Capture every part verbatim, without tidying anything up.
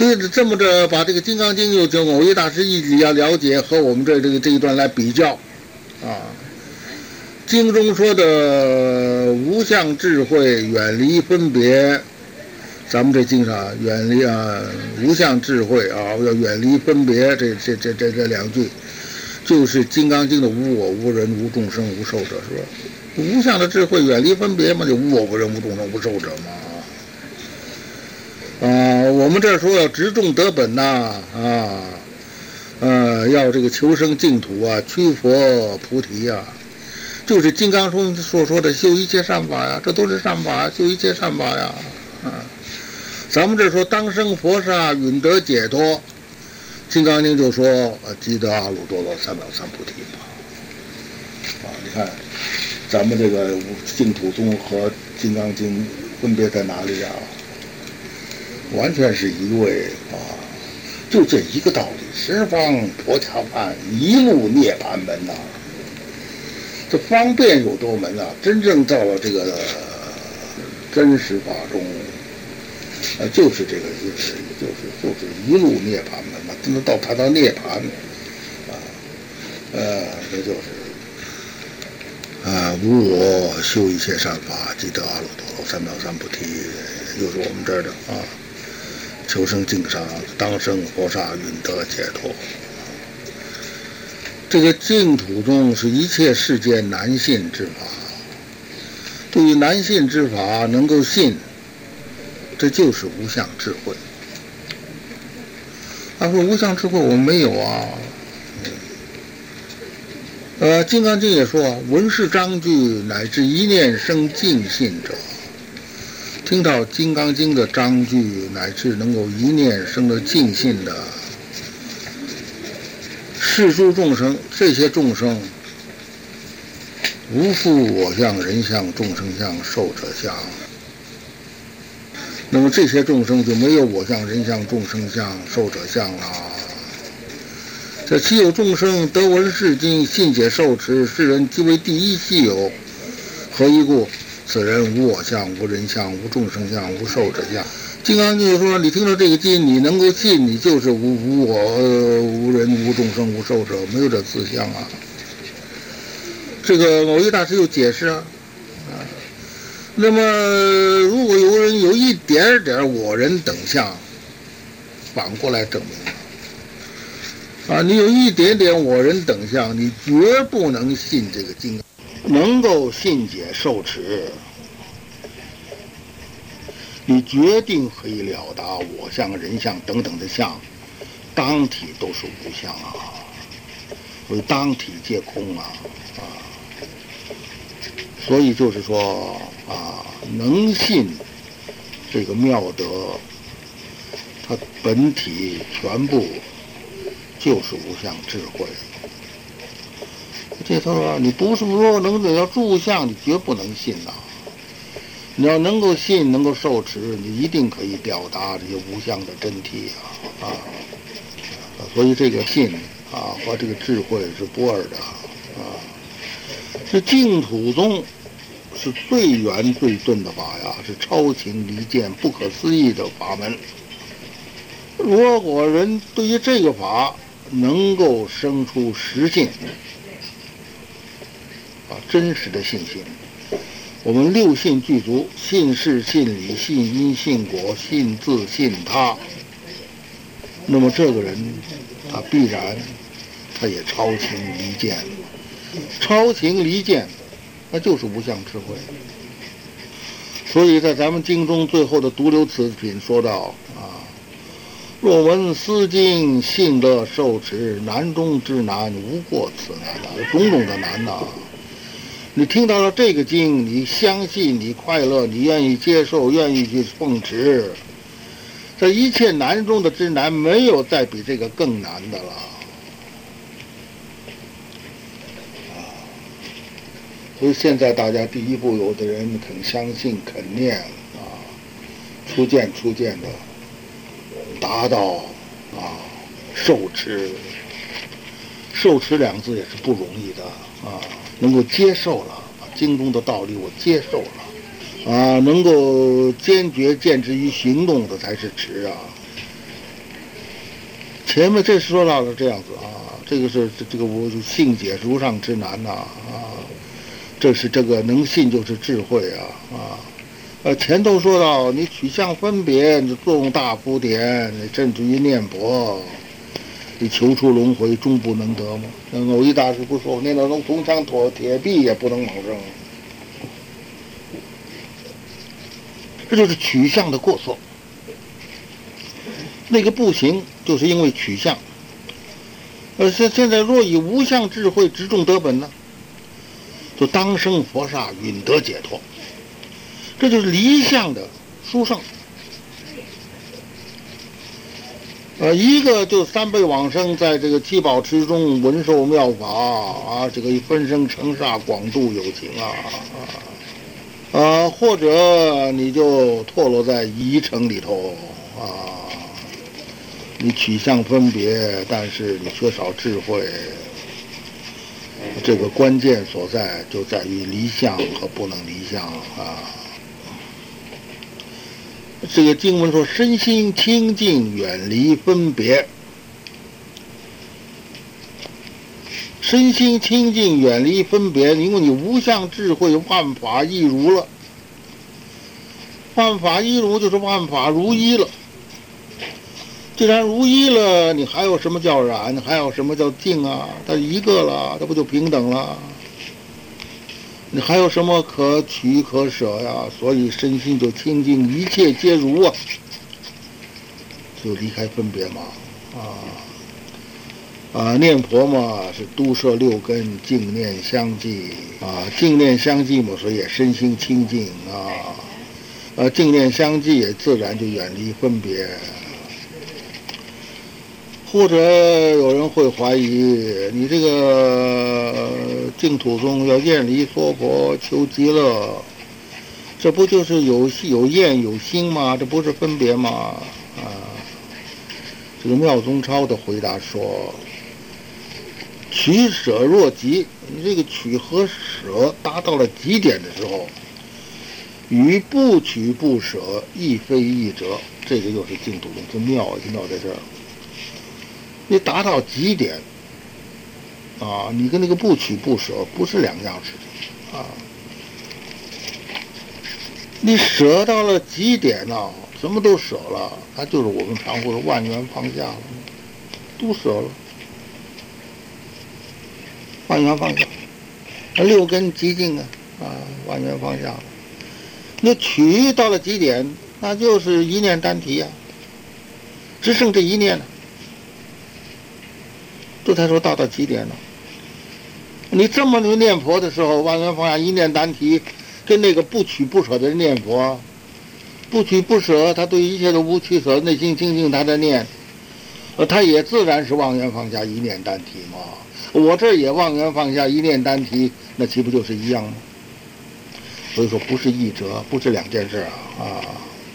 所以这么着把这个《金刚经》又就耦一大师一理要了解和我们这这个这一段来比较啊。经中说的无相智慧，远离分别，咱们这经上远离啊无相智慧啊，要远离分别，这这这这这两句，就是《金刚经》的无我、无人、无众生、无寿者，是吧？无相的智慧，远离分别嘛，就无我、无人、无众生、无寿者嘛。啊，我们这说要直众得本呐，啊，呃，要这个求生净土啊，趋佛菩提啊。就是金刚中所说的修一切善法呀，这都是善法，修一切善法呀，啊，咱们这说当生佛刹，允得解脱，金刚经就说即得阿耨多罗三藐三菩提嘛，啊，你看，咱们这个净土宗和金刚经分别在哪里呀？完全是一位啊，就这一个道理，十方婆伽梵，一路涅槃门呐。这方便有多门啊！真正到了这个、呃、真实法中，呃，就是这个意思，就是就是一路涅槃门嘛，真的到谈到涅槃，啊，呃，这就是啊，无我修一切善法，即得阿耨多罗三藐三菩提，又是我们这儿的啊，求生净沙，当生佛刹，允得解脱。这个净土中是一切世间难信之法，对于难信之法能够信，这就是无相智慧。他说无相智慧我们没有啊。呃，《金刚经》也说，闻是章句，乃至一念生净信者。听到《金刚经》的章句，乃至能够一念生了净信的世诸众生，这些众生无复我相、人相、众生相、寿者相。那么这些众生就没有我相、人相、众生相、寿者相了。这其有众生得闻是经，信解受持，世人即为第一稀有。何以故？此人无我相、无人相、无众生相、无寿者相。金刚经说，你听到这个经，你能够信，你就是无无我、呃、无人、无众生、无寿者，没有这四相啊。这个耦一大师又解释啊，啊，那么如果有人有一点点我人等相，反过来证明啊，你有一点点我人等相，你绝不能信这个经，能够信解受持。你决定可以了达我相、人相等等的相，当体都是无相啊，所以当体皆空啊啊！所以就是说啊，能信这个妙德，它本体全部就是无相智慧。这头说你不是说能得到诸相，你绝不能信呐、啊。你要能够信，能够受持，你一定可以表达这些无相的真谛啊啊！所以这个信啊和这个智慧是不二的啊。这净土宗是最圆最顿的法呀，是超情离见、不可思议的法门。如果人对于这个法能够生出实信啊，真实的信心。我们六信具足，信事、信理、信因、信果、信自、信他。那么这个人，他必然，他也超情离见，超情离见，那就是无相智慧。所以在咱们经中最后的独流此品说到啊，若闻思经，信乐受持，难中之难，无过此难啊，种种的难呐、啊。你听到了这个经，你相信，你快乐，你愿意接受，愿意去奉持，这一切难中的之难，没有再比这个更难的了。所以现在大家第一步，有的人肯相信、肯念啊，初见初见的达到啊受持，受持两字也是不容易的啊。能够接受了经中的道理，我接受了啊，能够坚决见之于行动的才是持啊。 前面这说到了这样子啊，这个是这个我信解如上之难呐 啊, 啊，这是这个能信就是智慧啊啊，呃前头说到你取向分别，你作用大福典，你甚至于念佛，你求出轮回终不能得吗？那偶一大师不说，念到从铜墙铁铁壁也不能往生，这就是取向的过错。那个不行，就是因为取向。而现现在若以无相智慧直中得本呢，就当生佛刹，允得解脱。这就是离相的殊胜。呃，一个就三辈往生，在这个七宝池中闻受妙法啊，这个分生成刹，广度有情啊啊，啊，或者你就堕落在疑城里头啊。你取向分别，但是你缺少智慧，这个关键所在就在于离相和不能离相啊。这个经文说，身心清净，远离分别。身心清净，远离分别，因为你无相智慧，万法亦如了。万法亦如就是万法如一了。既然如一了，你还有什么叫染？还有什么叫净啊？它一个了，它不就平等了？你还有什么可取可舍呀？所以身心就清净，一切皆如啊，就离开分别嘛。啊啊，念佛嘛是都摄六根，净念相继啊，净念相继嘛，所以也身心清净啊。呃、啊，净念相继也自然就远离分别。或者有人会怀疑，你这个净土中要厌离娑婆求极乐，这不就是有有厌有心吗？这不是分别吗？啊，这个妙宗超的回答说，取舍若极，你这个取和舍达到了极点的时候，与不取不舍亦非一者。这个又是净土中，这妙就妙在这儿。你达到极点啊，你跟那个不取不舍不是两样事情啊。你舍到了极点啊，什么都舍了，那就是我们常说的万缘放下了，都舍了，万缘放下，六根极净啊，啊，万缘放下了。你取到了极点，那就是一念单提啊，只剩这一念了。这才说到到极点了。你这么去念佛的时候，万缘放下，一念单提，跟那个不取不舍的人念佛，不取不舍，他对一切都不取舍，内心清净，他在念，呃，他也自然是望缘放下，一念单提嘛。我这也望缘放下，一念单提，那岂不就是一样吗？所以说不是一者，不是两件事啊啊。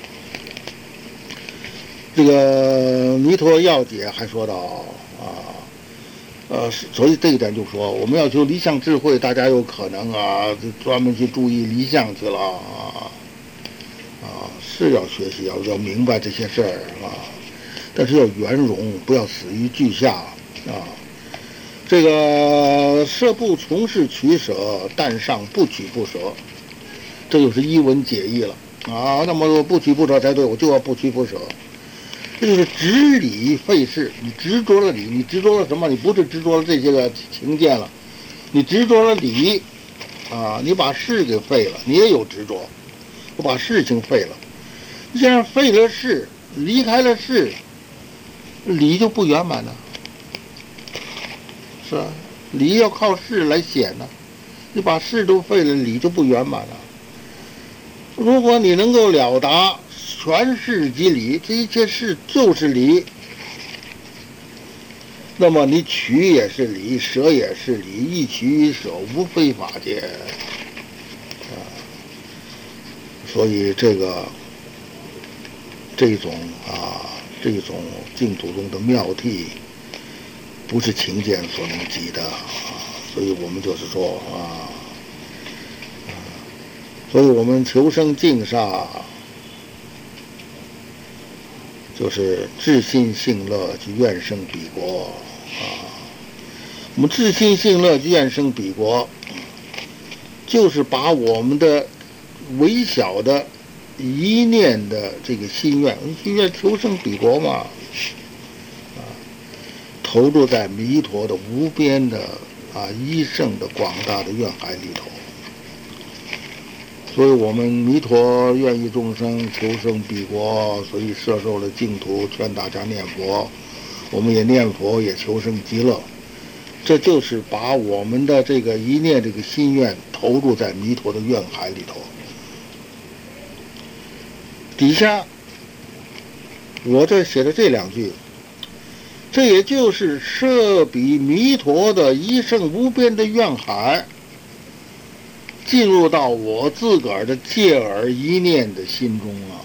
这个弥陀要解还说到。呃，所以这一点就说，我们要求离相智慧，大家有可能啊，专门去注意离相去了啊，啊，是要学习，要要明白这些事儿啊，但是要圆融，不要死于句下啊。这个舍不从事取舍，但上不取不舍，这就是一文解义了啊。那么不取不舍才对，我就要不取不舍。这就是执理废事，你执着了理，你执着了什么？你不是执着了这些个情见了，你执着了理，啊，你把事给废了，你也有执着，我把事情废了。既然废了事，离开了事，理就不圆满了，是吧？理要靠事来显呢，你把事都废了，理就不圆满了。如果你能够了达全事即理，这一切事就是理，那么你取也是理，舍也是理，一取一舍无非法界啊。所以这个这种啊这种净土中的妙谛，不是情见所能及的啊。所以我们就是说啊，所以我们求生净刹， 就是至心性乐即愿生彼国啊。我们至心性乐即愿生彼国，就是把我们的微小的一念的这个心愿，心愿求生彼国嘛，啊，投入在弥陀的无边的啊一圣的广大的愿海里头。所以我们弥陀愿意众生求生彼国，所以摄受了净土，劝大家念佛。我们也念佛，也求生极乐。这就是把我们的这个一念这个心愿投入在弥陀的愿海里头。底下我这写的这两句，这也就是摄彼弥陀的一圣无边的愿海，进入到我自个儿的戒耳一念的心中啊。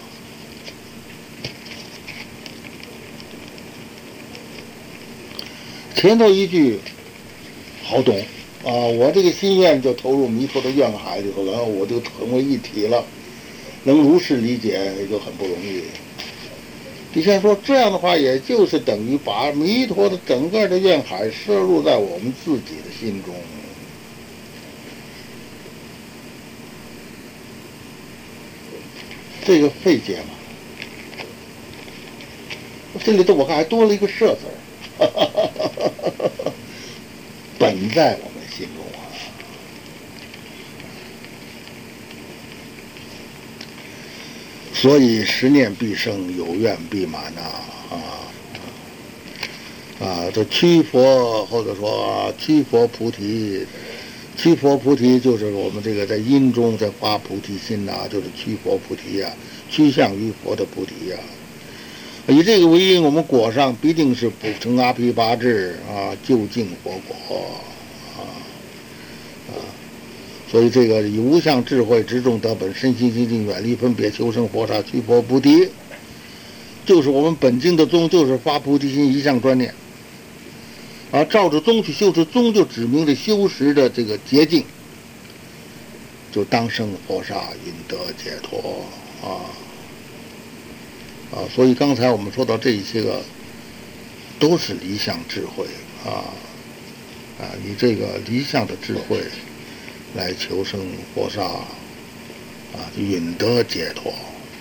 前头一句好懂啊，我这个心愿就投入弥陀的愿海里头，然后我就成为一体了，能如是理解也就很不容易。底下说这样的话，也就是等于把弥陀的整个的愿海摄入在我们自己的心中。这个费解嘛，这里头我看还多了一个摄字儿，本在我们心中啊。所以十念必生，有愿必满呐啊啊！这驱佛或者说驱佛菩提。驱佛菩提就是我们这个在因中在发菩提心呐、啊，就是驱佛菩提呀、啊，趋向于佛的菩提呀、啊。以这个为因，我们果上必定是补成阿毗跋致啊，究竟佛果啊啊！所以这个以无相智慧直众得本，身心清净，远离分别，求生佛刹，驱佛菩提，就是我们本经的宗，就是发菩提心，一向专念。啊，照着宗去修持，宗就指明了修持的这个捷径，就当生佛刹，引得解脱啊啊！所以刚才我们说到这一些个，都是离相智慧啊啊！以这个离相的智慧来求生佛刹啊，引得解脱。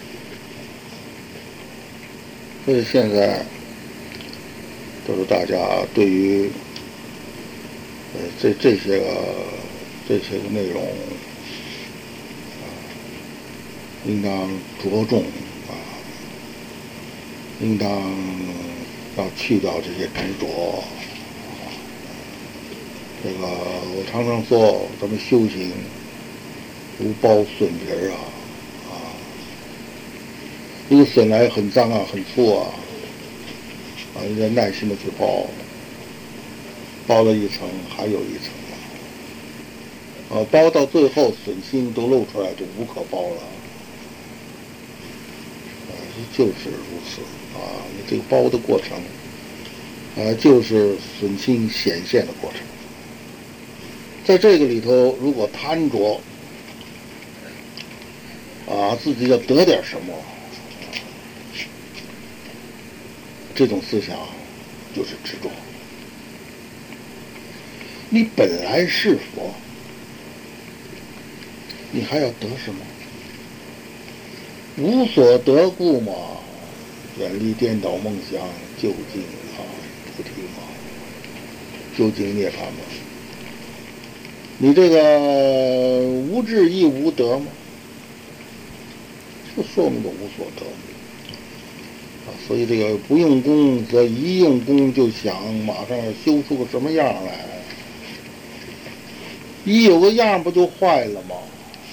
所以现在。就是大家对于呃这这些个这些个内容啊，应当着重啊，应当要去掉这些执着。这个我常常说，咱们修行如剥笋皮儿啊啊，这个笋来很脏啊，很粗啊。啊，人家耐心的去包，包了一层还有一层啊，包到最后笋心都露出来，就无可包了。啊，就是如此啊，你这个包的过程，啊，就是笋心显现的过程。在这个里头，如果贪着，啊，自己要得点什么。这种思想就是执着。你本来是佛，你还要得什么？无所得故嘛，远离颠倒梦想，究竟啊菩提嘛，究竟涅槃嘛。你这个无智亦无得嘛，就说明了无所得嘛。所以这个不用功则一用功就想马上修出个什么样来，一有个样不就坏了吗？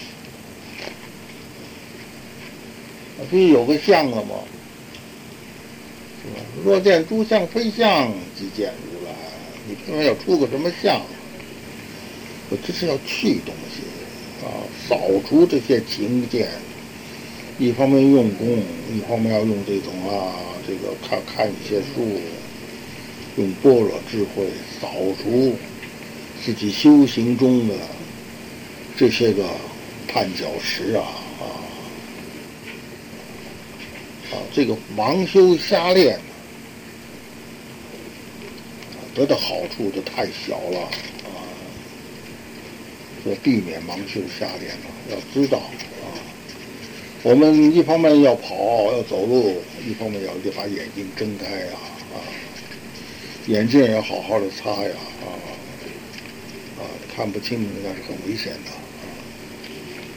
不是有个相了吗？是吧？若见诸相非相，即见如来。你偏偏要出个什么相？我这是要去东西啊，扫除这些情见。一方面用功，一方面要用这种啊，这个看看一些书，用般若智慧扫除自己修行中的这些个绊脚石啊啊啊！这这个盲修瞎练，得的好处就太小了啊！要避免盲修瞎练了，要知道啊，我们一方面要跑要走路，一方面要得把眼睛睁开呀啊，眼镜要好好的擦呀啊啊，看不清那是很危险的。